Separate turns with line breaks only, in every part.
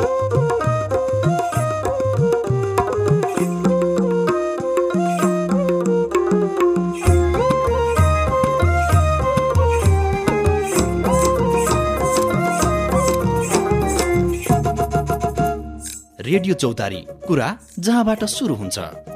Radio चौतारी, कुरा जहाँबाट सुरु हुन्छ।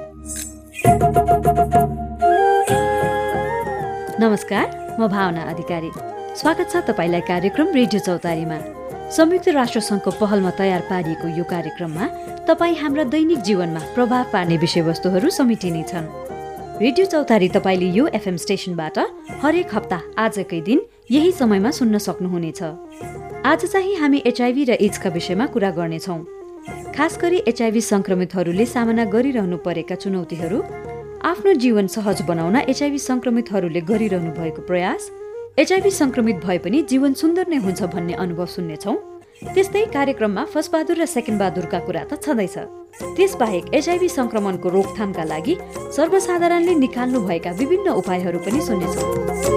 नमस्कार, म भावना अधिकारी। स्वागत छ तपाईलाई कार्यक्रम रेडियो चौतारीमा। संयुक्त राष्ट्र संघको पहलमा तयार पारिएको यो कार्यक्रममा तपाई हाम्रा दैनिक जीवनमा प्रभाव पार्ने विषयवस्तुहरू समेटिनेछन्। रेडियो चौतारी तपाईले यो एफएम स्टेशनबाट हरेक हप्ता आजकै दिन यही समयमा सुन्न सक्नुहुनेछ। आज चाहिँ हामी एचआईभी र एड्सका विषयमा कुरा गर्नेछौँ। खास गरी एचआईभी संक्रमितहरूले सामना गरिरहनु परेका चुनौतीहरू, आफ्नो जीवन सहज बनाउन एचआईभी संक्रमितहरूले गरिरहनु भएको प्रयास, एचआईभी संक्रमित भए पनि जीवन सुन्दर नै हुन्छ भन्ने अनुभव सुन्नेछौँ। त्यस्तै कार्यक्रममा फर्स्ट बहादुर र सेकेन्ड बहादुरका कुरा त छँदैछ। त्यसबाहेक एचआईभी संक्रमणको रोकथामका लागि सर्वसाधारणले निकाल्नुभएका विभिन्न उपायहरू पनि सुन्नेछौँ।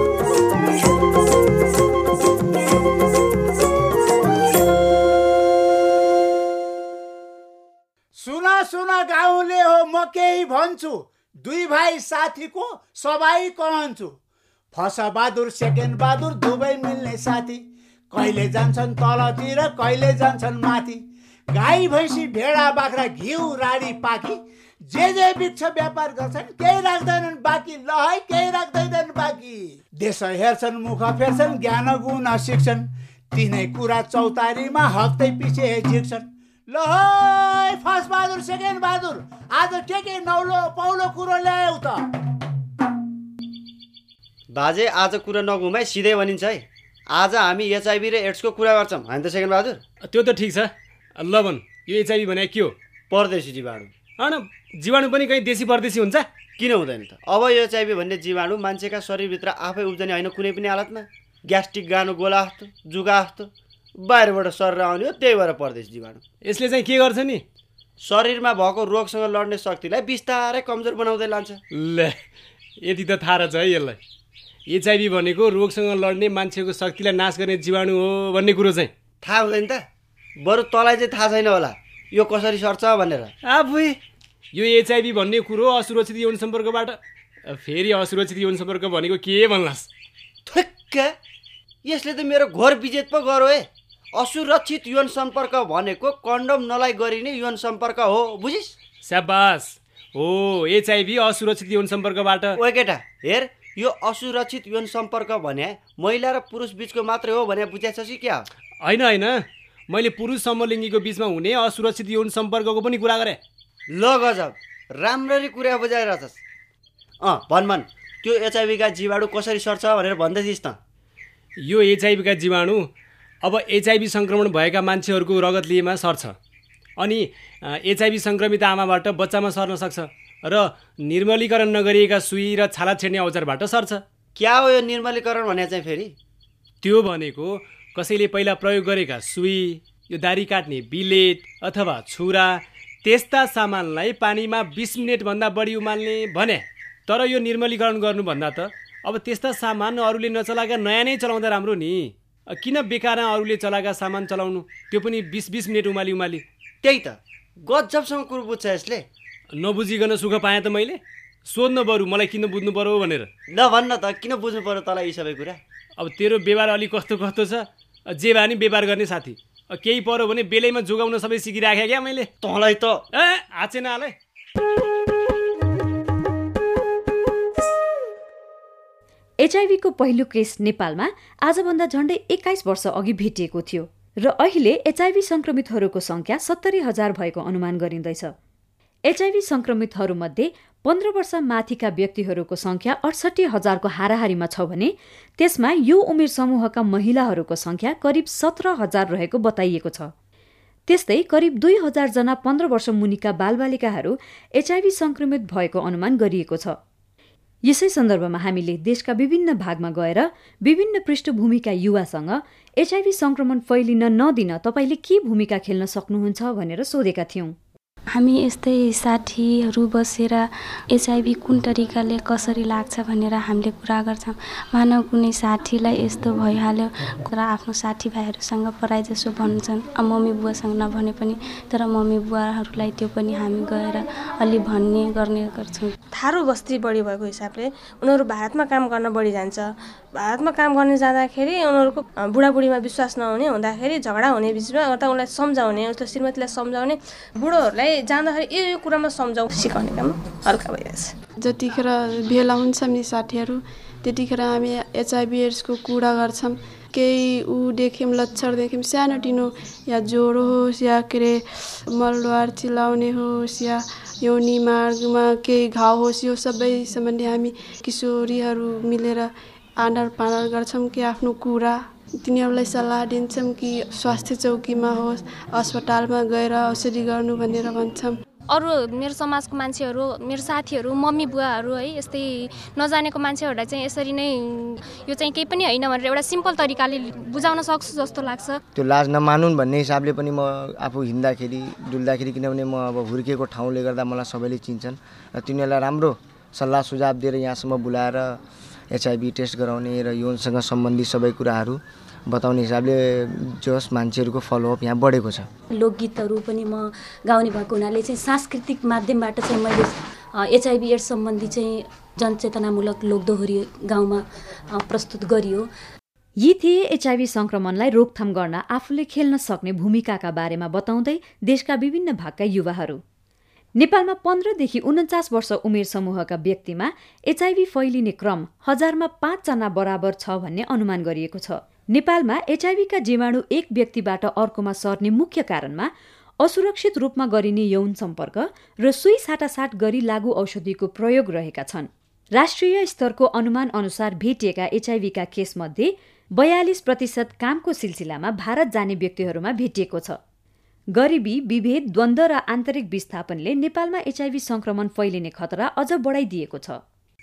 सुना गाउँले हो, म केही भन्छु, दुई भाइ साथीको सबै कहन्छु। फर्स्ट बहादुर सेकेन्ड बहादुर दुवै मिल्ने साथी, कहिले जान्छन् तलतिर कहिले जान्छन् माथि। गाई भैँसी भेडा बाख्रा घिउ राडी पाकी, जे बिक्छ व्यापार गर्छन्, केही राख्दैनन् बाँकी। ल है, केही राख्दैनन् बाँकी। देश हेर्छन्, मुख फेर्छन्, ज्ञान गुण सिक्छन्, तिनै कुरा चौतारीमा हप्तै पछि झिक्छन्। ल है फर्स्ट बहादुर सेकेन्ड बहादुर, आज के नौलो पौलो कुरो ल्यायौ त?
बाजे, आज कुरा नघुमाइ सिधै भनिन्छ है। आज हामी एचआईभी र एड्सको कुरा गर्छौँ, होइन त सेकेन्ड बहादुर?
त्यो त ठिक छ। ल भन, यो एचआईभी भने के हो?
परदेशी जीवाणु।
होइन, जीवाणु पनि कहीँ देशी परदेशी हुन्छ?
किन हुँदैन त? अब यो एचआईभी भन्ने जीवाणु मान्छेका शरीरभित्र आफै उब्जने होइन, कुनै पनि हालतमा ग्यास्ट्रिक गानो गोला जस्तो जुगा जस्तो बाहिरबाट सरेर आउने हो, त्यही भएर परदेशी जीवाणु।
यसले चाहिँ के गर्छ नि?
शरीरमा भएको रोगसँग लड्ने शक्तिलाई बिस्तारै कमजोर बनाउँदै लान्छ।
ल, यति त थाहा रहेछ है यसलाई। एचआईभी भनेको रोगसँग लड्ने मान्छेको शक्तिलाई नाश गर्ने जीवाणु हो भन्ने कुरो चाहिँ
थाहा हुँदैन त? बरु तँलाई चाहिँ थाहा छैन होला यो कसरी सर्छ भनेर।
आफै यो एचआईभी भन्ने कुरो असुरक्षित यौन सम्पर्कबाट, फेरि असुरक्षित यौन सम्पर्क भनेको के भन्लास्?
ठिक्क, यसले त मेरो घोर विजेत पो गरो है। असुरक्षित यौन सम्पर्क भनेको कन्डम नलाई गरिने यौन सम्पर्क हो, बुझिस्?
स्याबास हो, एचआईभी असुरक्षित यौन सम्पर्कबाट।
ओए केटा, हेर, यो असुरक्षित यौन सम्पर्क भने महिला र पुरुष बीचको मात्रै हो भने बुझाइछ कि क्या?
होइन, मैले पुरुष समलिङ्गीको बीचमा हुने असुरक्षित यौन सम्पर्कको पनि कुरा गरेँ।
ल गजब, राम्ररी कुरा बुझाइरहेछस्। भन, त्यो एचआईभीका जीवाणु कसरी सर्छ भनेर भन्दै थिइस् त?
यो एचआईभीका जीवाणु अब एचआईभी सङ्क्रमण भएका मान्छेहरूको रगत लिएमा सर्छ, अनि एचआईभी सङ्क्रमित आमाबाट बच्चामा सर्न सक्छ, र निर्मलीकरण नगरिएका सुई र छाला छेड्ने औजारबाट सर्छ।
क्या हो यो निर्मलीकरण भने चाहिँ? फेरि
त्यो भनेको कसैले पहिला प्रयोग गरेका सुई, यो दारी काट्ने बिलेट अथवा छुरा, त्यस्ता सामानलाई पानीमा 20 मिनटभन्दा बढी उमाल्ने भने। तर यो निर्मलीकरण गर्नुभन्दा त अब त्यस्ता सामान अरूले नचलाएका नयाँ नै चलाउँदा राम्रो नि। किन बेकारमा अरूले चलाएका सामान चलाउनु, त्यो पनि 20 मिनट उमाली।
त्यही त, गजबसँग कुरो बुझ्छ यसले।
नबुझिकन सुख पाएँ त मैले? सोध्न बरु मलाई किन बुझ्नु पर्यो भनेर।
ल भन्न त, किन बुझ्नु पर्यो तँलाई यी सबै कुरा?
अब तेरो व्यवहार अलिक कस्तो छ, जे भए नि व्यवहार गर्ने साथी। केही पर्यो भने बेलैमा जोगाउन सबै सिकिराखेँ क्या मैले।
तँलाई त
आछे नहालै।
एचआईभीको पहिलो केस नेपालमा आजभन्दा झण्डै 21 वर्ष अघि भेटिएको थियो र अहिले एचआईभी संक्रमितहरूको संख्या 70,000 भएको अनुमान गरिँदैछ। एचआईभी संक्रमितहरूमध्ये 15 वर्ष माथिका व्यक्तिहरूको संख्या 68,000 को हाराहारीमा छ भने त्यसमा यो उमेर समूहका महिलाहरूको संख्या करिब 17,000 रहेको बताइएको छ। त्यस्तै करिब 2,000 जना 15 वर्ष मुनिका बालबालिकाहरू एचआईभी संक्रमित भएको अनुमान गरिएको छ। यसै सन्दर्भमा हामीले देशका विभिन्न भागमा गएर विभिन्न पृष्ठभूमिका युवासँग एचआईभी संक्रमण फैलिन नदिन तपाईले के भूमिका खेल्न सक्नुहुन्छ भनेर सोधेका थियौं।
हामी यस्तै साथीहरू बसेर एचआइभी कुन तरिकाले कसरी लाग्छ भनेर हामीले कुरा गर्छौँ। मानव कुनै साथीलाई यस्तो भइहाल्यो र आफ्नो साथीभाइहरूसँग प्रायः जसो भन्छन्, मम्मी बुवासँग नभने पनि तर मम्मी बुवाहरूलाई त्यो पनि हामी गएर अलि भन्ने गर्ने गर्छौँ।
थारू बस्ती बढी भएको हिसाबले उनीहरू भारतमा काम गर्न बढी जान्छ। भारतमा काम गर्ने जाँदाखेरि उनीहरूको बुढाबुढीमा विश्वास नहुने हुँदाखेरि झगडा हुने बिचमा उता उनलाई सम्झाउने, उसले श्रीमतीलाई सम्झाउने, बुढोहरूलाई जाँदाखेरि यो कुरामा सम्झाउ सिकाउने काम हल्का भइरहेछ।
जतिखेर भेला हुन्छौँ नि साथीहरू, त्यतिखेर हामी एचआइभी एड्सको कुरा गर्छौँ। केही देख्यौँ, लक्षण देख्यौँ, सानोतिनो या ज्वरो होस् या के अरे मलद्वार चिलाउने होस् या योनि मार्गमा केही घाउ होस्, यो सबै सम्बन्धी हामी किशोरीहरू मिलेर आदान प्रदान गर्छौँ कि आफ्नो कुरा तिनीहरूलाई सल्लाह दिन्छौँ कि स्वास्थ्य चौकीमा होस्, अस्पतालमा गएर औषधि गर्नु भनेर भन्छौँ।
अरू मेरो समाजको मान्छेहरू, मेरो साथीहरू, मम्मी बुवाहरू है, यस्तै नजानेको मान्छेहरूलाई चाहिँ यसरी नै यो चाहिँ केही पनि होइन भनेर एउटा सिम्पल तरिकाले बुझाउन सक्छु जस्तो लाग्छ।
त्यो लाज नमानुन् भन्ने हिसाबले पनि म आफू हिँड्दाखेरि डुल्दाखेरि, किनभने म अब हुर्किएको ठाउँले गर्दा मलाई सबैले चिन्छन् र तिनीहरूलाई राम्रो सल्लाह सुझाव दिएर यहाँसम्म बोलाएर एचआइभी टेस्ट गराउने र यौनसँग सम्बन्धित सबै कुराहरू बताउने हिसाबले जस मान्छेहरूको फलोअप यहाँ बढेको छ।
लोकगीतहरू पनि म गाउने भएको हुनाले चाहिँ सांस्कृतिक माध्यमबाट चाहिँ मैले एचआइभी एड्स सम्बन्धी चाहिँ जनचेतनामूलक लोकदोहोरी गाउँमा प्रस्तुत गरियो।
यी थिए एचआइभी संक्रमणलाई रोकथाम गर्न आफूले खेल्न सक्ने भूमिकाका बारेमा बताउँदै देशका विभिन्न भागका युवाहरू। नेपालमा 15 देखि 49 वर्ष उमेर समूहका व्यक्तिमा एचआइभी फैलिने क्रम 1000मा 5 जना बराबर छ भन्ने अनुमान गरिएको छ। नेपालमा एचआइभीका जीवाणु एक व्यक्तिबाट अर्कोमा सर्ने मुख्य कारणमा असुरक्षित रूपमा गरिने यौन सम्पर्क र सुई साटासाट गरी लागू औषधिको प्रयोग रहेका छन्। राष्ट्रिय स्तरको अनुमान अनुसार भेटिएका एचआइभीका केसमध्ये 42% कामको सिलसिलामा भारत जाने व्यक्तिहरूमा भेटिएको छ। गरिबी, विभेद, द्वन्द्व र आन्तरिक विस्थापनले नेपालमा एचआइभी संक्रमण फैलिने खतरा अझ बढाइदिएको छ।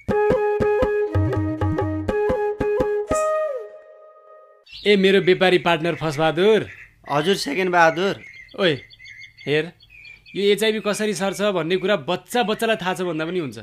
ए मेरो व्यापारी पार्टनर फसबहादुर।
हजुर सेकेन्ड बहादुर।
ओए हेर, यो एचआइभी कसरी सर्छ भन्ने कुरा बच्चालाई थाहा छ भन्दा पनि हुन्छ,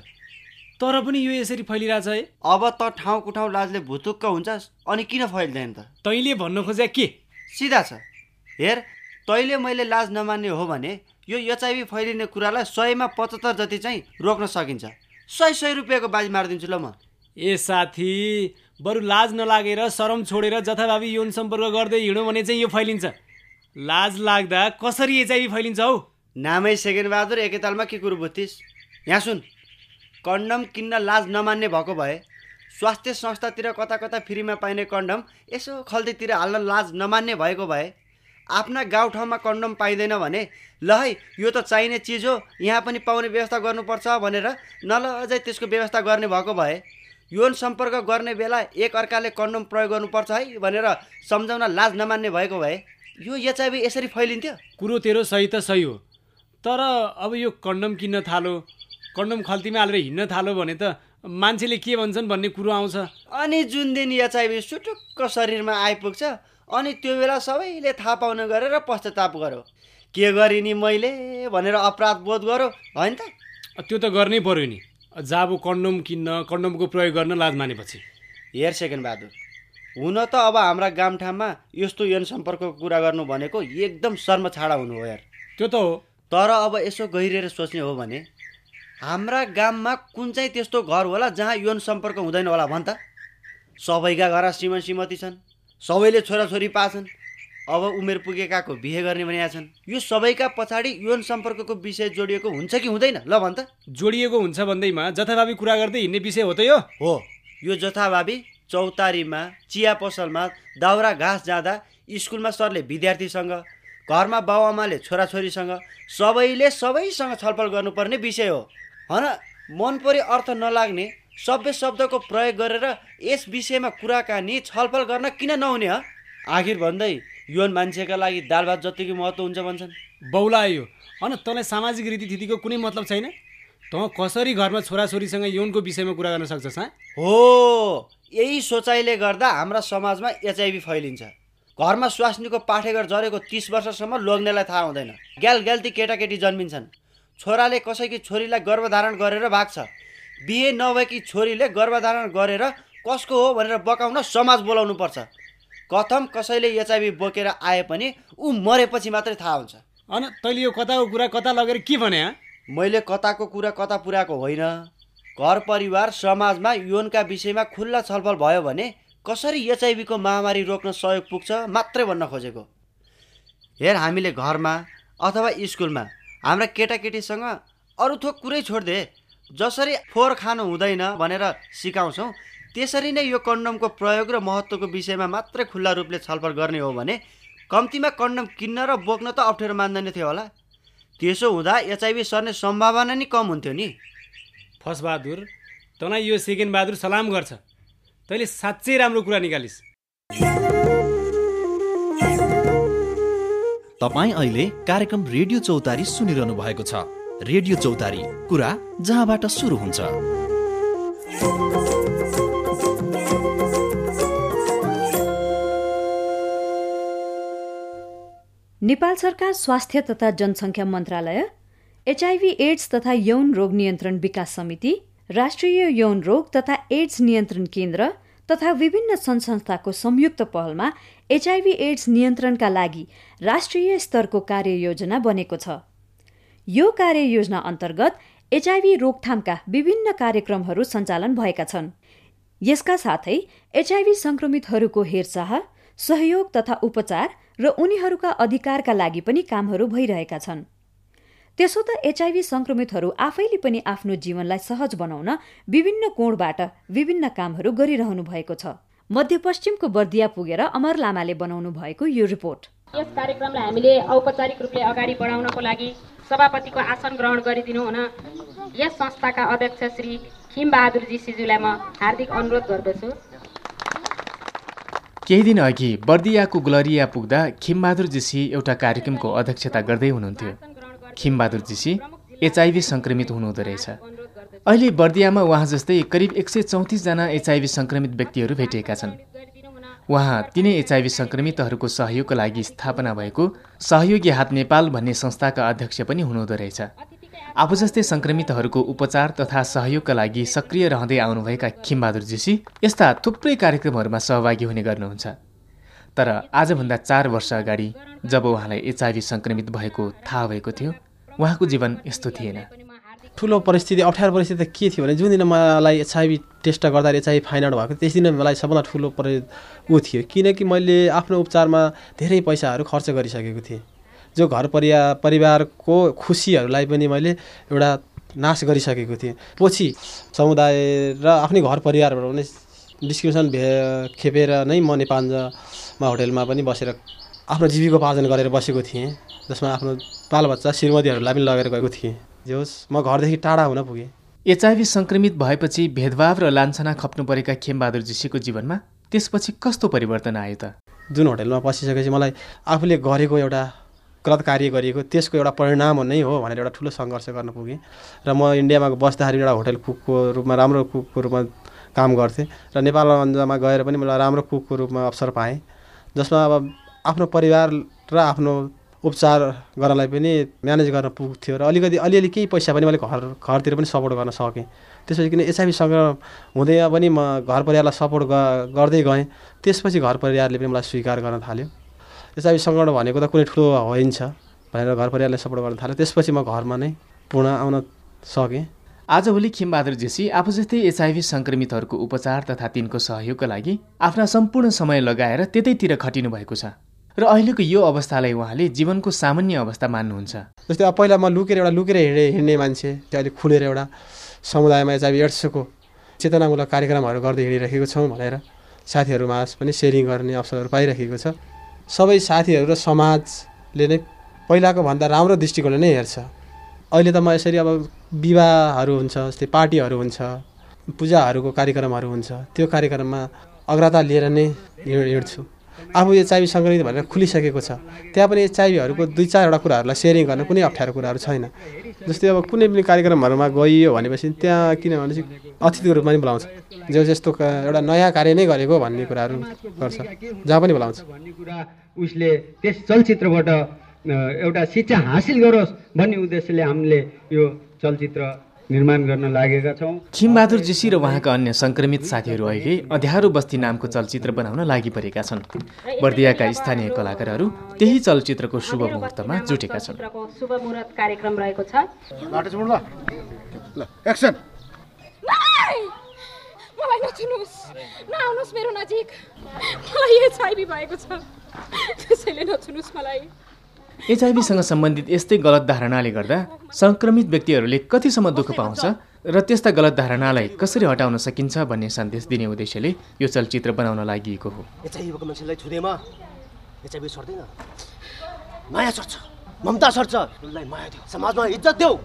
तर पनि यो यसरी फैलिरहेछ है।
अब त ठाउँको ठाउँ लाजले भुतुक्क हुन्छस्, अनि किन फैल्दैन त?
तैँले भन्न खोजे के?
सिधा छ। हेर, तैँले मैले लाज नमान्ने हो भने यो एचआइभी फैलिने कुरालाई 100मा 75 जति चाहिँ रोक्न सकिन्छ। 100 रुपियाँको बाजी मारिदिन्छु ल म।
ए साथी, बरु लाज नलागेर शरम छोडेर जथाभावी यौन सम्पर्क गर्दै हिँड्यो भने चाहिँ यो फैलिन्छ। लाज लाग्दा कसरी एचआइभी फैलिन्छ हौ?
नामै सेकेन्ड बहादुर, एकैतालमा के कुरो बुझ्थिस्? यहाँ सुन, कन्डम किन्न लाज नमान्ने भएको भए स्वास्थ्य संस्थातिर कता कता फ्रीमा पाइने कन्डम यसो खल्तीतिर हाल्न लाज नमान्ने भएको भए, आफ्ना गाउँठाउँमा कन्डम पाइँदैन भने ल है यो त चाहिने चिज हो, यहाँ पनि पाउने व्यवस्था गर्नुपर्छ भनेर नलजै त्यसको व्यवस्था गर्ने भएको भए, यौन सम्पर्क गर्ने बेला एक अर्काले कन्डम प्रयोग गर्नुपर्छ है भनेर सम्झाउन लाज नमान्ने भएको भए यो एचआइभी यसरी फैलिन्थ्यो?
कुरो तेरो सही त सही हो, तर अब यो कन्डम किन्न थालो, कन्डम खल्तीमा हालेर हिँड्न थालो भने त मान्छेले के भन्छन् भन्ने कुरो आउँछ।
अनि जुन दिन एचआइभी सुटुक्क शरीरमा आइपुग्छ अनि त्यो बेला सबैले थाहा पाउने गरेर पश्चाताप गरो, के गरेँ नि मैले भनेर अपराध बोध गरो, होइन त?
त्यो त गर्नै पर्यो नि। जाबो कन्डम किन्न, कन्डमको प्रयोग गर्न लाज मानेपछि।
हेर सेकेन्ड बहादुर, हुन त अब हाम्रा गाउँठाउँमा यस्तो यौन सम्पर्कको कुरा गर्नु भनेको एकदम शर्म छाडा हुनु हो यार।
त्यो त हो,
तर अब यसो गहिरेर सोच्ने हो भने हाम्रा गाउँमा कुन चाहिँ त्यस्तो घर होला जहाँ यौन सम्पर्क हुँदैन होला भन् त? सबैका घर श्रीमान श्रीमती छन्, सबैले छोराछोरी पाछन्, अब उमेर पुगेकाको बिहे गर्ने भनेका छन्। यो सबैका पछाडि यौन सम्पर्कको विषय जोडिएको हुन्छ कि हुँदैन ल भन् त?
जोडिएको हुन्छ भन्दैमा जथाभावी कुरा गर्दै हिँड्ने विषय हो त यो?
हो, यो जथाभावी चौतारीमा, चिया पसलमा, दाउरा घाँस जाँदा, स्कुलमा सरले विद्यार्थीसँग, घरमा बाउआमाले छोराछोरीसँग, सबैले सबैसँग छलफल गर्नुपर्ने विषय हो। हन मन परे अर्थ नलाग्ने सभ्य शब्दको प्रयोग गरेर यस विषयमा कुराकानी छलफल गर्न किन नहुने ह? आखिर भन्दै यौन मान्छेका लागि दाल भात जतिको महत्त्व हुन्छ भन्छन्।
बौला यो, होइन तँलाई सामाजिक रीतिथितिको कुनै मतलब छैन? तँ कसरी घरमा छोराछोरीसँग यौनको विषयमा कुरा गर्न सक्छस्?
हो, यही सोचाइले गर्दा हाम्रा समाजमा एचआइभी फैलिन्छ। घरमा स्वास्नीको पाठेघर जरेको 30 वर्षसम्म लोग्नेलाई थाहा हुँदैन। ग्याल ग्याल्ती केटाकेटी जन्मिन्छन्। छोराले कसैकी छोरीलाई गर्भधारण गरेर भाग्छ, बिहे नभएकी छोरीले गर्भधारण गरेर कसको हो भनेर बकाउन समाज बोलाउनु पर्छ। कथम कसैले एचआइभी बोकेर आए पनि ऊ मरेपछि मात्रै थाहा हुन्छ।
अन तैँले यो कताको कुरा कता लगेर के भने?
मैले कताको कुरा कता पुर्याएको होइन। घर परिवार समाजमा यौनका विषयमा खुल्ला छलफल भयो भने कसरी एचआइभीको महामारी रोक्न सहयोग पुग्छ मात्रै भन्न खोजेको। हेर, हामीले घरमा अथवा स्कुलमा हाम्रा केटाकेटीसँग अरू थोक कुरै छोडिदे जसरी फोहोर खानु हुँदैन भनेर सिकाउँछौँ, त्यसरी नै यो कन्डमको प्रयोग र महत्त्वको विषयमा मात्रै खुल्ला रूपले छलफल गर्ने हो भने कम्तीमा कन्डम किन्न र बोक्न त अप्ठ्यारो मान्दैन थियो होला। त्यसो हुँदा एचआइभी सर्ने सम्भावना नि कम हुन्थ्यो नि।
फसबहादुर, तँलाई यो सेकेन्ड बहादुर सलाम गर्छ। तैँले साँच्चै राम्रो कुरा निकालिस्।
तपाईँ अहिले कार्यक्रम रेडियो चौतारी सुनिरहनु भएको छ। रेडियो चौतारी, कुरा जहाँबाट सुरु हुन्छ।
नेपाल सरकार स्वास्थ्य तथा जनसङ्ख्या मन्त्रालय, एचआइभी एड्स तथा यौन रोग नियन्त्रण विकास समिति, राष्ट्रिय यौन रोग तथा एड्स नियन्त्रण केन्द्र तथा विभिन्न संस्थाको संयुक्त पहलमा एचआइभी एड्स नियन्त्रणका लागि राष्ट्रिय स्तरको कार्ययोजना बनेको छ। यो कार्ययोजना अन्तर्गत एचआइभी रोकथामका विभिन्न कार्यक्रमहरू सञ्चालन भएका छन्। यसका साथै एचआइभी संक्रमितहरूको हेरचाह, सहयोग तथा उपचार र उनीहरूका अधिकारका लागि पनि कामहरू भइरहेका छन्। त्यसो त एचआइभी संक्रमितहरू आफैले पनि आफ्नो जीवनलाई सहज बनाउन विभिन्न कोणबाट विभिन्न कामहरू गरिरहनु भएको छ। मध्यपश्चिमको बर्दिया पुगेर अमर लामाले बनाउनु भएको यो रिपोर्ट।
यस कार्यक्रमलाई हामीले औपचारिक रूपले अगाडि बढाउनको लागि सभापतिको आसन ग्रहण गरिदिनु हुन यस संस्थाका अध्यक्ष श्री खिमबहादुर जीसीज्यूलाई म हार्दिक अनुरोध गर्दछु।
केही दिन अघि बर्दियाको गुलरिया पुग्दा खिमबहादुर जीसी एउटा कार्यक्रमको अध्यक्षता गर्दै हुनुहुन्थ्यो। खिमबहादुर जीसी एचआइभी संक्रमित हुनुहुँदो रहेछ। अहिले बर्दियामा उहाँ जस्तै करिब 134 जना एचआइभी संक्रमित व्यक्तिहरू भेटिएका छन्। उहाँ तिनै एचआइभी संक्रमितहरूको सहयोगका लागि स्थापना भएको सहयोगी हात नेपाल भन्ने संस्थाका अध्यक्ष पनि हुनुहुँदो रहेछ। आफू जस्तै संक्रमितहरूको उपचार तथा सहयोगका लागि सक्रिय रहँदै आउनुभएका खिमबहादुर जीसी यस्ता थुप्रै कार्यक्रमहरूमा सहभागी हुने गर्नुहुन्छ। तर आजभन्दा 4 वर्ष अगाडि जब उहाँलाई एचआइभी संक्रमित भएको थाहा भएको थियो, उहाँको जीवन यस्तो थिएन।
ठुलो परिस्थिति, अप्ठ्यारो परिस्थिति त के थियो भने जुन दिन मलाई एचआइभी टेस्ट गर्दा एचआइभी फाइन्ड आउट भएको त्यस दिन मलाई सबभन्दा ठुलो थियो, किनकि मैले आफ्नो उपचारमा धेरै पैसाहरू खर्च गरिसकेको थिएँ। जो घर परिवारको खुसीहरूलाई पनि मैले एउटा नाश गरिसकेको थिएँ। पछि समुदाय र आफ्नै घर परिवारबाट पनि डिस्क्रिप्सन खेपेर नै म नेपालमा होटेलमा पनि बसेर आफ्नो जीविकोपार्जन गरेर बसेको थिएँ, जसमा आफ्नो बालबच्चा श्रीमतीहरूलाई पनि लगेर गएको थिएँ। जे होस्, म घरदेखि टाढा हुन पुगेँ।
एचआइभी संक्रमित भएपछि भेदभाव र लान्छना खप्नु परेका खिमबहादुर जीसीको जीवनमा त्यसपछि कस्तो परिवर्तन आयो त?
जुन होटेलमा बसिसकेपछि मलाई आफूले गरेको एउटा गलत कार्य गरिएको त्यसको एउटा परिणाम नै हो भनेर एउटा ठुलो सङ्घर्ष गर्न पुगेँ। र म इन्डियामा बस्दाखेरि एउटा होटेल कुकको रूपमा, राम्रो कुकको रूपमा काम गर्थेँ र नेपालमा गएर पनि मलाई राम्रो कुकको रूपमा अवसर पाएँ, जसमा अब आफ्नो परिवार र आफ्नो उपचार गर्नलाई पनि म्यानेज गर्न पुग्थ्यो र अलिअलि केही पैसा पनि मैले घरतिर पनि सपोर्ट गर्न सकेँ। त्यसपछि किन एचआइभी संक्रमण हुँदै पनि म घर परिवारलाई सपोर्ट गर्दै गएँ। त्यसपछि घर परिवारले पनि मलाई स्वीकार गर्न थाल्यो। एचआइभी संक्रमण भनेको त कुनै ठुलो होइन्छ भनेर घर परिवारले सपोर्ट गर्न थाल्यो। त्यसपछि म घरमा नै पुनः आउन सकेँ।
आजभोलि खिमबहादुर जीसी आफू जस्तै एचआइभी संक्रमितहरूको उपचार तथा तिनको सहयोगका लागि आफ्ना सम्पूर्ण समय लगाएर त्यतैतिर खटिनु भएको छ र अहिलेको यो अवस्थालाई उहाँले जीवनको सामान्य अवस्था मान्नुहुन्छ।
जस्तै अब पहिला म लुकेर हिँड्ने मान्छे, अहिले खुलेर एउटा समुदायमा एचआइभी एड्सको चेतनामूलक कार्यक्रमहरू गर्दै हिँडिरहेको छौँ भनेर साथीहरूमा पनि सेयरिङ गर्ने अवसरहरू पाइरहेको छ। सबै साथीहरू र समाजले नै पहिलाको भन्दा राम्रो दृष्टिकोणले नै हेर्छ। अहिले त म यसरी अब विवाहहरू हुन्छ, जस्तै पार्टीहरू हुन्छ, पूजाहरूको कार्यक्रमहरू हुन्छ, त्यो कार्यक्रममा अग्रता लिएर नै हिँड्छु। आफू एचआइभी सङ्क्रमित भनेर खुलिसकेको छ, त्यहाँ पनि एचआइभीहरूको 2-4वटा कुराहरूलाई सेयरिङ गर्न कुनै अप्ठ्यारो कुराहरू छैन। जस्तै अब कुनै पनि कार्यक्रमहरूमा गइयो भनेपछि त्यहाँ किनभने अतिथिको रूपमा पनि बोलाउँछ, जो जस्तो एउटा नयाँ कार्य नै गरेको भन्ने कुराहरू गर्छ, जहाँ पनि बोलाउँछ।
उसले त्यस चलचित्रबाट एउटा शिक्षा हासिल गरोस् भन्ने उद्देश्यले हामीले यो चलचित्र निर्माण गर्न लागेका छौँ।
खिमबहादुर जीसी र उहाँका अन्य सङ्क्रमित साथीहरू अहिले अँध्यारो बस्ती नामको चलचित्र बनाउन लागि परेका छन्। बर्दियाका स्थानीय कलाकारहरू त्यही चलचित्रको शुभ मुहुर्तमा जुटेका छन्।
शुभ मुहुर्त कार्यक्रम रहेको छ।
मलाई नछुनुहोस्, नआउनुहोस् मेरो नजिक, मलाई एचआइभी भएको छ, त्यसैले नछुनुहोस् मलाई।
एचआइभीसँग सम्बन्धित यस्तै गलत धारणाले गर्दा सङ्क्रमित व्यक्तिहरूले कतिसम्म दुःख पाउँछ र त्यस्ता गलत धारणालाई कसरी हटाउन सकिन्छ भन्ने सन्देश दिने उद्देश्यले यो चलचित्र बनाउन लागि हो।
एचआइभीको मान्छेलाई छुँदैमा एचआइभी सर्दैन, माया सर्छ, ममता सर्छ, उसलाई माया दियो, समाजमा इज्जत दियो।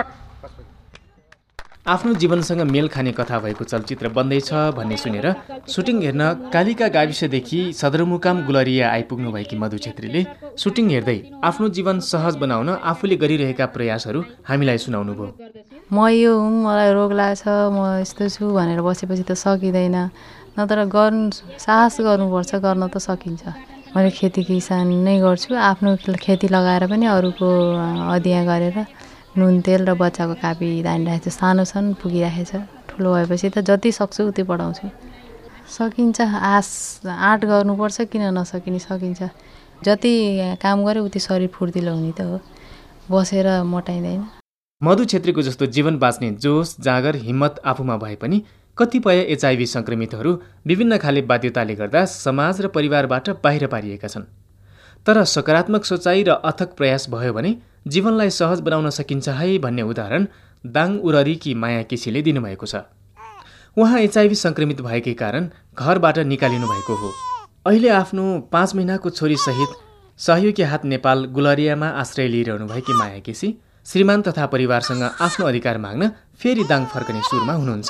आफ्नो जीवनसँग मेल खाने कथा भएको चलचित्र बन्दैछ भन्ने सुनेर सुटिङ हेर्न कालिका गाविसदेखि सदरमुकाम गुलरिया आइपुग्नु भएकी मधु छेत्रीले सुटिङ हेर्दै आफ्नो जीवन सहज बनाउन आफूले गरिरहेका प्रयासहरू हामीलाई सुनाउनु भयो।
म यो हुँ, मलाई रोग लाग्छ, म यस्तो छु भनेर बसेपछि त सकिँदैन, नत्र गर्नु साहस गर्नुपर्छ, गर्न त सकिन्छ। मैले खेती किसान नै गर्छु, आफ्नो खेती लगाएर पनि अरूको अदिया गरेर नुन तेल र बच्चाको कापी तानिरहेको छु। सानो छन् पुगिरहेछ, ठुलो भएपछि त जति सक्छु उति पढाउँछु। सकिन्छ, आँट गर्नुपर्छ, किन नसकिने, सकिन्छ। जति काम गरे उति शरीर फुर्तिलो हुने त हो, बसेर मोटाइँदैन।
मधु छेत्रीको जस्तो जीवन बाँच्ने जोस जाँगर हिम्मत आफूमा भए पनि कतिपय एचआइभी सङ्क्रमितहरू विभिन्न खाले बाध्यताले गर्दा समाज र परिवारबाट बाहिर पारिएका छन्। तर सकारात्मक सोचाइ र अथक प्रयास भयो भने जीवनलाई सहज बनाउन सकिन्छ है भन्ने उदाहरण दाङ उररीकी माया केसीले दिनुभएको छ। उहाँ एचआइभी सङ्क्रमित भएकै कारण घरबाट निकालिनु भएको हो। अहिले आफ्नो 5 महिनाको छोरीसहित सहयोगी हात नेपाल गुलरियामा आश्रय लिइरहनु भएकी माया केसी श्रीमान तथा परिवारसँग आफ्नो अधिकार माग्न फेरि दाङ फर्कने सुरमा हुनुहुन्छ।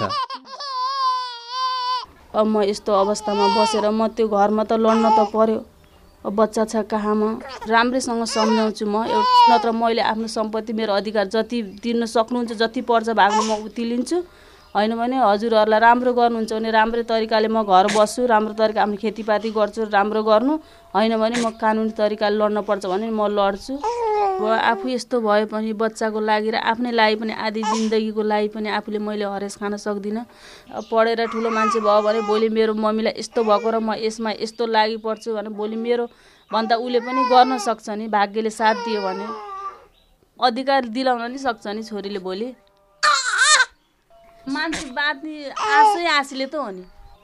अब म यस्तो अवस्थामा बसेर म त्यो घरमा त लड्न त पर्यो, बच्चा छ कहाँमा, राम्रैसँग सम्झाउँछु म। नत्र मैले आफ्नो सम्पत्ति मेरो अधिकार जति तिर्न सक्नुहुन्छ, जति पर्छ भागमा म उति लिन्छु। होइन भने हजुरहरूलाई राम्रो गर्नुहुन्छ भने राम्रै तरिकाले म घर बस्छु, राम्रो तरिका आफ्नो खेतीपाती गर्छु, राम्रो गर्नु। होइन भने म कानुनी तरिकाले लड्न पर्छ भने म लड्छु। आफू यस्तो भए पनि बच्चाको लागि र आफ्नै लागि पनि आधी जिन्दगीको लागि पनि आफूले मैले हरेस खान सक्दिनँ। पढेर ठुलो मान्छे भयो भने भोलि मेरो मम्मीलाई यस्तो भएको र म यसमा यस्तो लागि पर्छु भने भोलि मेरो भन्दा उसले पनि गर्न सक्छ नि, भाग्यले साथ दियो भने अधिकार दिलाउन नि सक्छ नि छोरीले। भोलि मान्छे बाँच्ने आशैले त हो नि।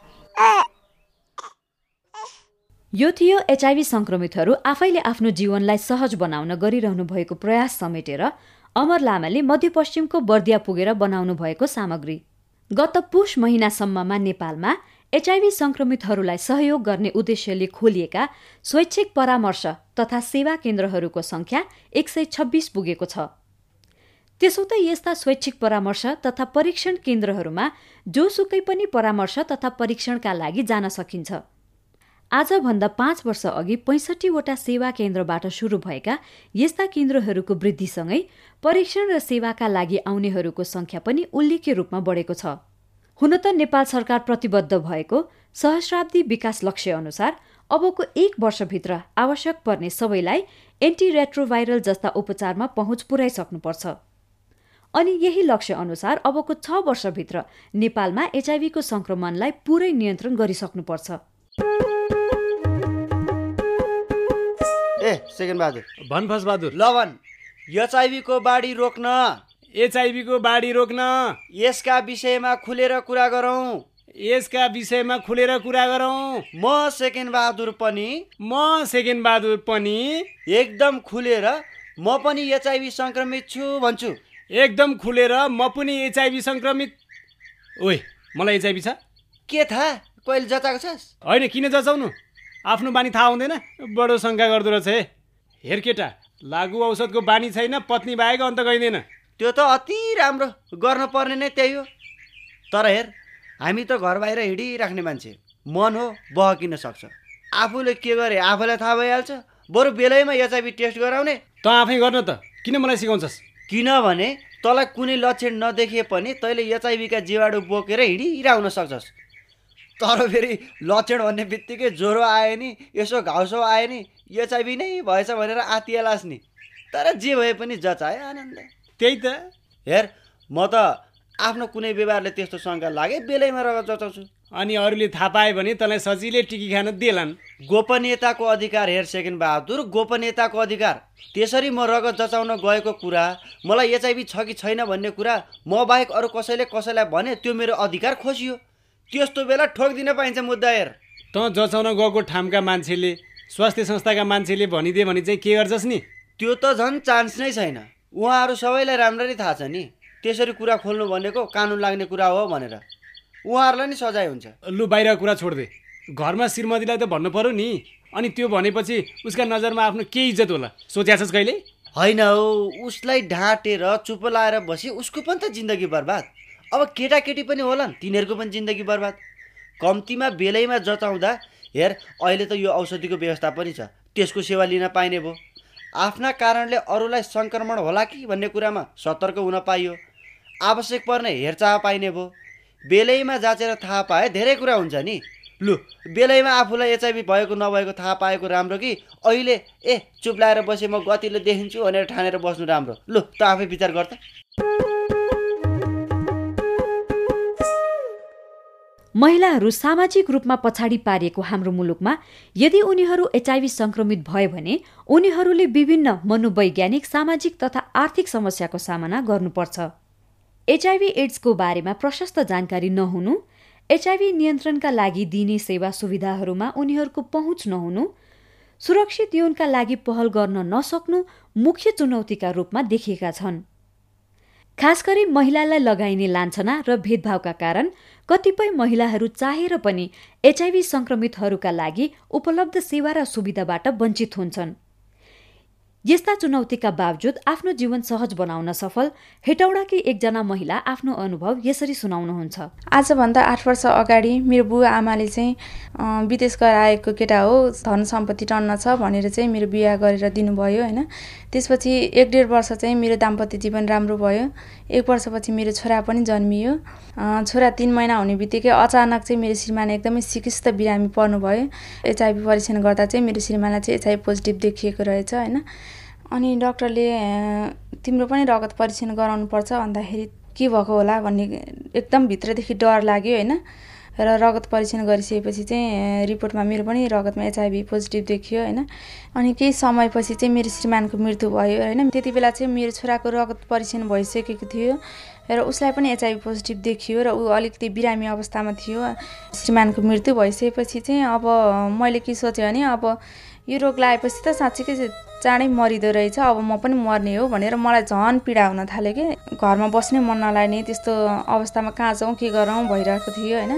यो थियो एचआइभी सङ्क्रमितहरू आफैले आफ्नो जीवनलाई सहज बनाउन गरिरहनु भएको प्रयास समेटेर अमर लामाले मध्यपश्चिमको बर्दिया पुगेर बनाउनु भएको सामग्री। गत पुष महिनासम्ममा नेपालमा एचआइभी सङ्क्रमितहरूलाई सहयोग गर्ने उद्देश्यले खोलिएका स्वैच्छिक परामर्श तथा सेवा केन्द्रहरूको संख्या 126 पुगेको छ। त्यसो त यस्ता स्वैच्छिक परामर्श तथा परीक्षण केन्द्रहरूमा जोसुकै पनि परामर्श तथा परीक्षणका लागि जान सकिन्छ। आजभन्दा 5 वर्ष अघि 65वटा सेवा केन्द्रबाट सुरु भएका यस्ता केन्द्रहरूको वृद्धिसँगै परीक्षण र सेवाका लागि आउनेहरूको संख्या पनि उल्लेख्य रूपमा बढेको छ। हुन त नेपाल सरकार प्रतिबद्ध भएको सहस्राब्दी विकास लक्ष्य अनुसार अबको 1 वर्षभित्र आवश्यक पर्ने सबैलाई एन्टी रेट्रोभाइरल जस्ता उपचारमा पहुँच पुर्याइसक्नुपर्छ। अनि यही लक्ष्य अनुसार अबको 6 वर्षभित्र नेपालमा एचआइभीको संक्रमणलाई पूरै नियन्त्रण गरिसक्नुपर्छ।
सेकेन्ड बहादुर
भन्फस बहादुर
ल भन्। एचआइभीको बाढी रोक्न,
एचआइभीको बाढी रोक्न,
यसका विषयमा खुलेर कुरा गरौँ,
यसका विषयमा खुलेर कुरा गरौँ।
म सेकेन्ड बहादुर
पनि
एकदम खुलेर म पनि एचआइभी सङ्क्रमित छु भन्छु।
एकदम खुलेर म पनि एचआइभी सङ्क्रमित। ओए मलाई एचआइभी छ
के थाहा, कहिले जचाएको छस्?
होइन, किन जचाउनु, आफ्नो बानी थाहा हुँदैन, बडो शङ्का गर्दो रहेछ हे। हेर केटा, लागु औषधको बानी छैन, पत्नी बाहेक अन्त गइँदैन।
त्यो त अति राम्रो, गर्न पर्ने नै त्यही हो। तर हेर, हामी त घर बाहिर हिँडिराख्ने मान्छे, मन हो बहकिन सक्छ। आफूले के गरे आफूलाई थाहा भइहाल्छ, बरु बेलैमा एचआइभी टेस्ट गराउने।
त आफै गर्न त, किन मलाई सिकाउँछस्?
किनभने तँलाई कुनै लक्षण नदेखिए पनि तैँले एचआइभीका जीवाणु बोकेर हिँडिरहन सक्छस्। तर फेरि लक्षण भन्ने बित्तिकै ज्वरो आयो नि, यसो घाउसो आयो नि, एचआइभी नै भएछ भनेर आतियालास् नि। तर जे भए पनि जचाए आनन्द।
त्यही त।
हेर म त आफ्नो कुनै व्यवहारले त्यस्तो शङ्का लागे बेलैमा रगत जचाउँछु।
अनि अरूले थाहा पाए भने तँलाई सजिलै टिकी खान देलान्।
गोपनीयताको अधिकार हेर सेकेन्ड बहादुर, गोपनीयताको अधिकार। त्यसरी म रगत जचाउन गएको कुरा, मलाई एचआइभी छ कि छैन भन्ने कुरा म बाहेक अरू कसैले कसैलाई भने त्यो मेरो अधिकार खोसियो। त्यस्तो बेला ठोकिदिन पाइन्छ मुद्दा। हेर
तँ जचाउन गएको ठामका मान्छेले, स्वास्थ्य संस्थाका मान्छेले भनिदिए भने चाहिँ के गर्छस् नि?
त्यो त झन् चान्स नै छैन। उहाँहरू सबैलाई राम्ररी थाहा छ नि त्यसरी कुरा खोल्नु भनेको कानुन लाग्ने कुरा हो भनेर। उहाँहरूलाई नि सजाय हुन्छ।
लु बाहिर कुरा छोड्दे, घरमा श्रीमतीलाई त भन्नु पर्यो नि। अनि त्यो भनेपछि उसका नजरमा आफ्नो के इज्जत होला सोच्याछस् कहिले?
होइन हौ, उसलाई ढाँटेर चुप लाएर बसी उसको पनि त जिन्दगी बर्बाद। अब केटाकेटी पनि होलान्, तिनीहरूको पनि जिन्दगी बर्बाद। कम्तीमा बेलैमा जचाउँदा हेर अहिले त यो औषधिको व्यवस्था पनि छ, त्यसको सेवा लिन पाइने भयो। आफ्ना कारणले अरूलाई सङ्क्रमण होला कि भन्ने कुरामा सतर्क हुन पाइयो। आवश्यक पर्ने हेरचाह पाइने भयो। बेलैमा जाँचेर थाहा पाए धेरै कुरा हुन्छ नि। लु बेलैमा आफूलाई एचआइभी भएको नभएको थाहा पाएको राम्रो कि अहिले चुप लाएर बसे म गतिले देखिन्छु भनेर ठानेर बस्नु राम्रो? लु त आफै विचार गर त।
महिलाहरू सामाजिक रूपमा पछाडि पारिएको हाम्रो मुलुकमा यदि उनीहरू एचआइभी संक्रमित भए भने उनीहरूले विभिन्न मनोवैज्ञानिक, सामाजिक तथा आर्थिक समस्याको सामना गर्नुपर्छ। एचआइभी एड्सको बारेमा प्रशस्त जानकारी नहुनु, एचआइभी नियन्त्रणका लागि दिइने सेवा सुविधाहरूमा उनीहरूको पहुँच नहुनु, सुरक्षित यौनका लागि पहल गर्न नसक्नु मुख्य चुनौतीका रूपमा देखिएका छन्। खास गरी महिलालाई लगाइने लान्छना र भेदभावका कारण कतिपय महिलाहरू चाहेर पनि एचआइभी संक्रमितहरूका लागि उपलब्ध सेवा र सुविधाबाट वञ्चित हुन्छन्। यस्ता चुनौतीका बावजुद आफ्नो जीवन सहज बनाउन सफल हेटौडाकी एकजना महिला आफ्नो अनुभव यसरी सुनाउनुहुन्छ।
आजभन्दा 8 वर्ष अगाडि मेरो बुवा आमाले चाहिँ विदेश गएर आएको केटा हो, धन सम्पत्ति टन्न छ भनेर चाहिँ मेरो बिहा गरेर दिनुभयो होइन। त्यसपछि 1-1.5 वर्ष चाहिँ मेरो दाम्पत्य जीवन राम्रो भयो। 1 वर्षपछि मेरो छोरा पनि जन्मियो। छोरा 3 महिना हुने बित्तिकै अचानक चाहिँ मेरो श्रीमान एकदमै सिकिस्त बिरामी पर्नुभयो। एचआइभी परीक्षण गर्दा चाहिँ मेरो श्रीमानलाई चाहिँ एचआइभी पोजिटिभ देखिएको रहेछ होइन। अनि डाक्टरले तिम्रो पनि रगत परीक्षण गराउनुपर्छ भन्दाखेरि के भएको होला भन्ने एकदम भित्रदेखि डर लाग्यो होइन। र रगत परीक्षण गरिसकेपछि चाहिँ रिपोर्टमा मेरो पनि रगतमा एचआइभी पोजिटिभ देखियो होइन। अनि केही समयपछि चाहिँ मेरो श्रीमानको मृत्यु भयो होइन। त्यति बेला चाहिँ मेरो छोराको रगत परीक्षण भइसकेको थियो र उसलाई पनि एचआइभी पोजिटिभ देखियो र ऊ अलिकति बिरामी अवस्थामा थियो। श्रीमानको मृत्यु भइसकेपछि चाहिँ अब मैले के सोचेँ भने अब यो रोग लागेपछि त साँच्चीकै चाँडै मरिँदो रहेछ, अब म पनि मर्ने हो भनेर मलाई झन् पीडा हुन थाल्यो कि घरमा बस्नै मन नलाग्ने त्यस्तो अवस्थामा कहाँ जाउँ के गरौँ भइरहेको थियो होइन।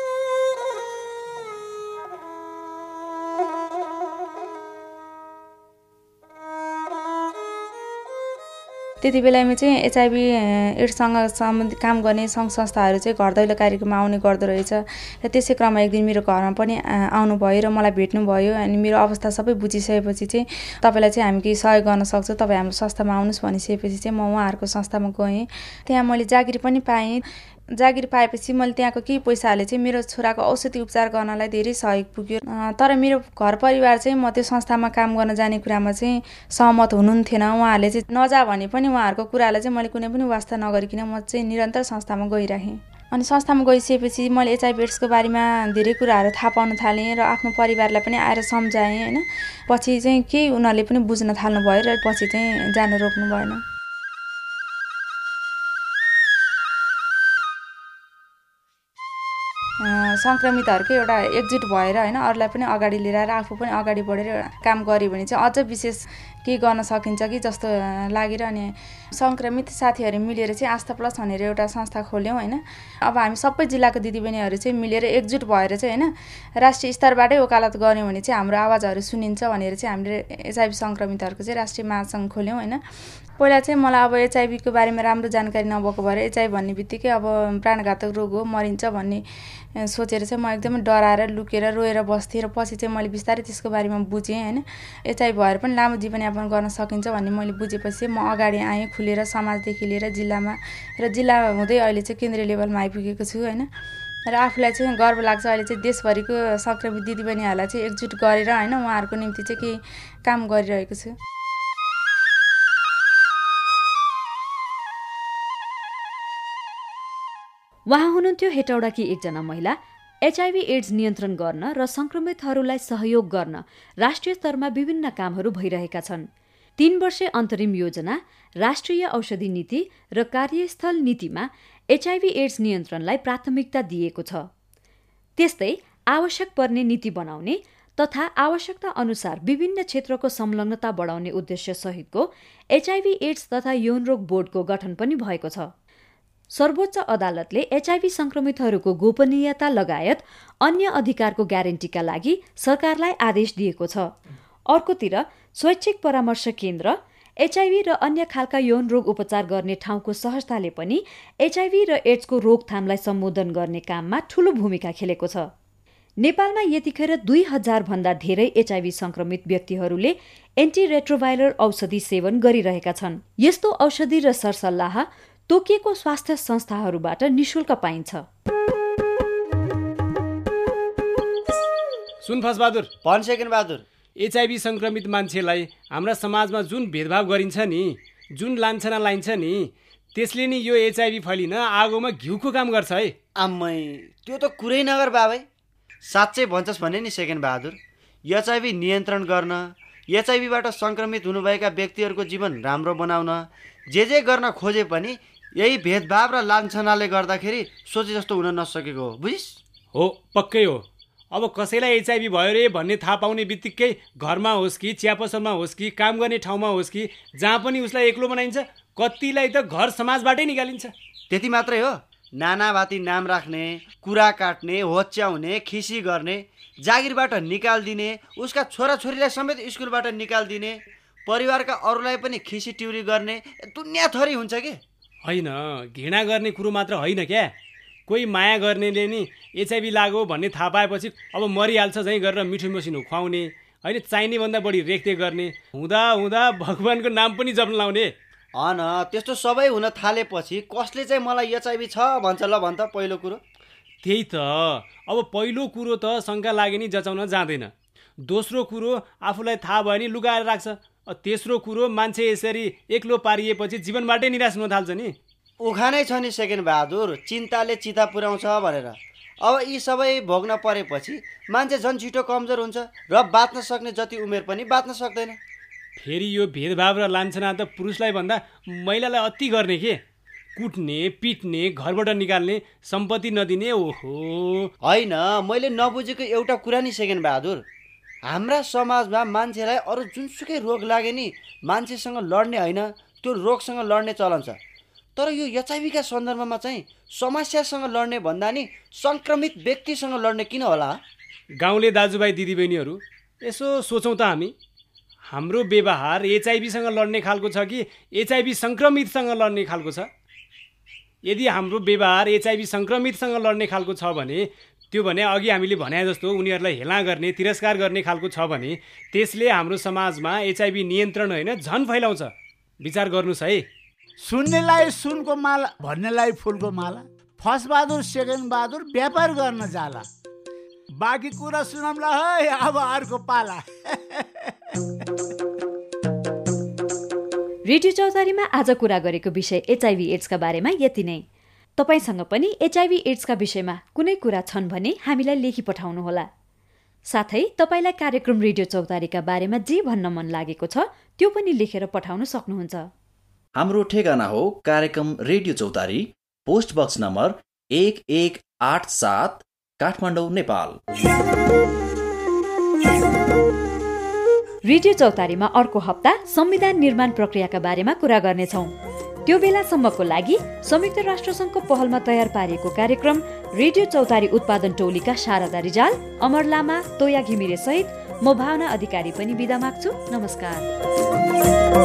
त्यति बेलामा चाहिँ एचआइभी एड्ससँग सम्बन्धित काम गर्ने सङ्घ संस्थाहरू चाहिँ घर दैलो कार्यक्रममा आउने गर्दो रहेछ र त्यसै क्रममा एक दिन मेरो घरमा पनि आउनुभयो र मलाई भेट्नुभयो। अनि मेरो अवस्था सबै बुझिसकेपछि चाहिँ तपाईँलाई चाहिँ हामी केही सहयोग गर्न सक्छौँ, तपाईँ हाम्रो संस्थामा आउनुहोस् भनिसकेपछि चाहिँ म उहाँहरूको संस्थामा गएँ। त्यहाँ मैले जागिर पनि पाएँ। जागिर पाएपछि मैले त्यहाँको केही पैसाहरूले चाहिँ मेरो छोराको औषधि उपचार गर्नलाई धेरै सहयोग पुग्यो। तर मेरो घर परिवार चाहिँ म त्यो संस्थामा काम गर्न जाने कुरामा चाहिँ सहमत हुनुहुन्थेन। उहाँहरूले चाहिँ नजा भने पनि उहाँहरूको कुरालाई चाहिँ मैले कुनै पनि वास्ता नगरिकन म चाहिँ निरन्तर संस्थामा गइरहेँ। अनि संस्थामा गइसकेपछि मैले एचआइभी एड्सको बारेमा धेरै कुराहरू थाहा पाउन थालेँ र आफ्नो परिवारलाई पनि आएर सम्झाएँ होइन। पछि चाहिँ केही उनीहरूले पनि बुझ्न थाल्नुभयो र पछि चाहिँ जान रोक्नु भएन। सङ्क्रमितहरूकै एउटा एकजुट भएर होइन अरूलाई पनि अगाडि लिएर आएर आफू पनि अगाडि बढेर काम गऱ्यो भने चाहिँ अझ विशेष के गर्न सकिन्छ कि जस्तो लागेर अनि सङ्क्रमित साथीहरू मिलेर चाहिँ आस्था प्लस भनेर एउटा संस्था खोल्यौँ होइन। अब हामी सबै जिल्लाको दिदीबहिनीहरू चाहिँ मिलेर एकजुट भएर चाहिँ होइन राष्ट्रिय स्तरबाटै वकालत गऱ्यौँ भने चाहिँ हाम्रो आवाजहरू सुनिन्छ भनेर चाहिँ हामीले एचआइभी सङ्क्रमितहरूको चाहिँ राष्ट्रिय महासङ्घ खोल्यौँ होइन। पहिला चाहिँ मलाई अब एचआइभीको बारेमा राम्रो जानकारी नभएको भएर एचआइभी भन्ने बित्तिकै अब प्राणघातक रोग हो, मरिन्छ भन्ने सोचेर चाहिँ म एकदमै डराएर लुकेर रोएर बस्थेँ र पछि चाहिँ मैले बिस्तारै त्यसको बारेमा बुझेँ होइन। एचआइभी भएर पनि लामो जीवनयापन गर्न सकिन्छ भन्ने मैले बुझेपछि म अगाडि आएँ खुलेर समाजदेखि लिएर जिल्लामा र जिल्ला हुँदै अहिले चाहिँ केन्द्रीय लेभलमा आइपुगेको छु होइन। र आफूलाई चाहिँ गर्व लाग्छ। अहिले चाहिँ देशभरिको सङ्क्रमित दिदीबहिनीहरूलाई चाहिँ एकजुट गरेर होइन उहाँहरूको निम्ति चाहिँ केही काम गरिरहेको छु।
उहाँ हुनुहुन्थ्यो हेटौडाकी एकजना महिला HIV एड्स नियन्त्रण गर्न र संक्रमितहरूलाई सहयोग गर्न राष्ट्रिय स्तरमा विभिन्न कामहरू भइरहेका छन्। 3 वर्षे अन्तरिम योजना, राष्ट्रिय औषधि नीति र कार्यस्थल नीतिमा HIV एड्स नियन्त्रणलाई प्राथमिकता दिएको छ। त्यस्तै आवश्यक पर्ने नीति बनाउने तथा आवश्यकता अनुसार विभिन्न क्षेत्रको संलग्नता बढाउने उद्देश्य सहितको HIV एड्स तथा यौनरोग बोर्डको गठन पनि भएको छ। सर्वोच्च अदालतले HIV संक्रमितहरूको गोपनीयता लगायत अन्य अधिकारको ग्यारेन्टीका लागि सरकारलाई आदेश दिएको छ। अर्कोतिर स्वैच्छिक परामर्श केन्द्र, HIV र अन्य खालका यौन रोग उपचार गर्ने ठाउँको सहजताले पनि HIV र एड्सको रोकथामलाई सम्बोधन गर्ने काममा ठूलो भूमिका खेलेको छ। नेपालमा यतिखेर 2000 भन्दा धेरै HIV संक्रमित व्यक्तिहरूले एन्टिरेट्रोभाइरल औषधि सेवन गरिरहेका छन्। यस्तो औषधि र सरसल्लाह तोकिएको स्वास्थ्य संस्थाहरूबाट निशुल्क पाइन्छ।
सुन फसबहादुर,
भन सेकेन्ड बहादुर,
HIV संक्रमित मान्छेलाई हाम्रा समाजमा जुन भेदभाव गरिन्छ नि, जुन लान्छना लाइन्छ नि, त्यसले नि यो HIV फैलिन आगोमा घिउको काम गर्छ है।
आम्मै, त्यो त कुरै नगर बाबै। साँच्चै भन्छस् भने नि सेकेन्ड बहादुर, HIV नियन्त्रण गर्न, HIVबाट संक्रमित हुनुभएका व्यक्तिहरूको जीवन राम्रो बनाउन जे गर्न खोजे पनि यही भेदभाव र लान्छनाले गर्दाखेरि सोचे जस्तो हुन नसकेको हो, बुझिस्?
हो, पक्कै हो। अब कसैलाई HIV भयो रे भन्ने थाहा पाउने बित्तिकै घरमा होस् कि चिया पसलमा होस् कि काम गर्ने ठाउँमा होस् कि जहाँ पनि उसलाई एक्लो बनाइन्छ, कतिलाई त घर समाजबाटै निकालिन्छ।
त्यति मात्रै हो? नानाभाती नाम राख्ने, कुरा काट्ने, होच्याउने, खिसी गर्ने, जागिरबाट निकालिदिने, उसका छोराछोरीलाई समेत स्कुलबाट निकालिदिने, परिवारका अरूलाई पनि खिसी टिउरी गर्ने, दुनियाँ थरी हुन्छ के?
होइन, घृणा गर्ने कुरो मात्र होइन क्या। कोही माया गर्नेले नि HIV लाग्यो भन्ने थाहा पाएपछि अब मरिहाल्छ झैँ गरेर मिठो मसिनो खुवाउने, होइन चाहिने भन्दा बढी रेखदेख गर्ने, हुँदा हुँदा भगवानको नाम पनि जप्न लाउने।
अन त्यस्तो सबै हुन थालेपछि कसले चाहिँ मलाई HIV छ भन्छ ल भन्छ? पहिलो कुरो
त्यही त। अब पहिलो कुरो त शङ्का लागे नि जचाउन जाँदैन। दोस्रो कुरो आफूलाई थाहा भयो नि लुकाएर राख्छ। तेस्रो कुरो मान्छे यसरी एक्लो पारिएपछि जीवनबाटै निराश हुन थाल्छ नि।
उखानै छ नि सेकेन्ड बहादुर, चिन्ताले चिता पुर्याउँछ भनेर। अब यी सबै भोग्न परेपछि मान्छे झन् छिटो कमजोर हुन्छ र बाँच्न सक्ने जति उमेर पनि बाँच्न सक्दैन।
फेरि यो भेदभाव र लान्छना त पुरुषलाई भन्दा महिलालाई अति गर्ने के? कुट्ने, पिट्ने, घरबाट निकाल्ने, सम्पत्ति नदिने। ओहो
होइन, मैले नबुझेको एउटा कुरा नि सेकेन्ड बहादुर, हाम्रा समाजमा मान्छेलाई अरू जुनसुकै रोग लागे नि मान्छेसँग लड्ने होइन, त्यो रोगसँग लड्ने चलन छ। तर यो HIVका सन्दर्भमा चाहिँ समस्यासँग लड्ने भन्दा नि सङ्क्रमित व्यक्तिसँग लड्ने किन होला?
गाउँले दाजुभाइ दिदीबहिनीहरू, यसो सोचौँ त हाम्रो व्यवहार HIVसँग लड्ने खालको छ कि HIV सङ्क्रमितसँग लड्ने खालको छ? यदि हाम्रो व्यवहार HIV सङ्क्रमितसँग लड्ने खालको छ भने, त्यो भने अघि हामीले भने जस्तो उनीहरूलाई हेला गर्ने, तिरस्कार गर्ने खालको छ भने त्यसले हाम्रो समाजमा HIV नियन्त्रण होइन झन् फैलाउँछ। विचार गर्नुहोस् है।
सुन्नेलाई सुनको माला, भन्नेलाई फुलको माला। फर्स्ट बहादुर सेकेन्ड बहादुर व्यापार गर्न जाला। बाँकी कुरा सुनौँला है अब अर्को पाला।
रेडियो चौतारीमा आज कुरा गरेको विषय HIV एड्सका बारेमा यति नै। तपाईसँग पनि HIV एड्सका विषयमा कुनै कुरा छन् भने हामीलाई लेखी पठाउनुहोला। साथै तपाईलाई कार्यक्रम रेडियो चौतारीका बारेमा जे भन्न मन लागेको छ त्यो पनि लेखेर पठाउन सक्नुहुन्छ।
हाम्रो ठेगाना हो कार्यक्रम radio Chautari, post box number 1187 Kathmandu, Nepal.
Radio चौतारीमा अर्को हप्ता संविधान निर्माण प्रक्रियाका बारेमा कुरा गर्नेछौँ। त्यो बेलासम्मको लागि संयुक्त राष्ट्रसङ्घको पहलमा तयार पारिएको कार्यक्रम रेडियो चौतारी उत्पादन टोलीका शारदा रिजाल, अमर लामा, तोया घिमिरे सहित म भावना अधिकारी पनि बिदा माग्छु। नमस्कार।